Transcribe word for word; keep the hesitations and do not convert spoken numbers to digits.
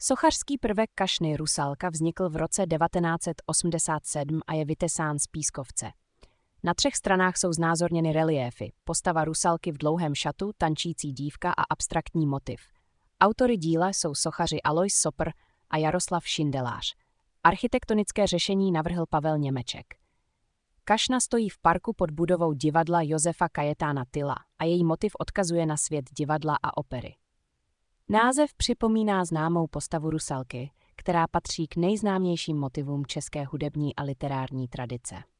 Sochařský prvek kašny Rusalka vznikl v roce devatenáct set osmdesát sedm a je vytesán z pískovce. Na třech stranách jsou znázorněny reliéfy, postava Rusalky v dlouhém šatu, tančící dívka a abstraktní motiv. Autory díla jsou sochaři Alois Sopr a Jaroslav Šindelář. Architektonické řešení navrhl Pavel Němeček. Kašna stojí v parku pod budovou divadla Josefa Kajetána Tyla a její motiv odkazuje na svět divadla a opery. Název připomíná známou postavu Rusalky, která patří k nejznámějším motivům české hudební a literární tradice.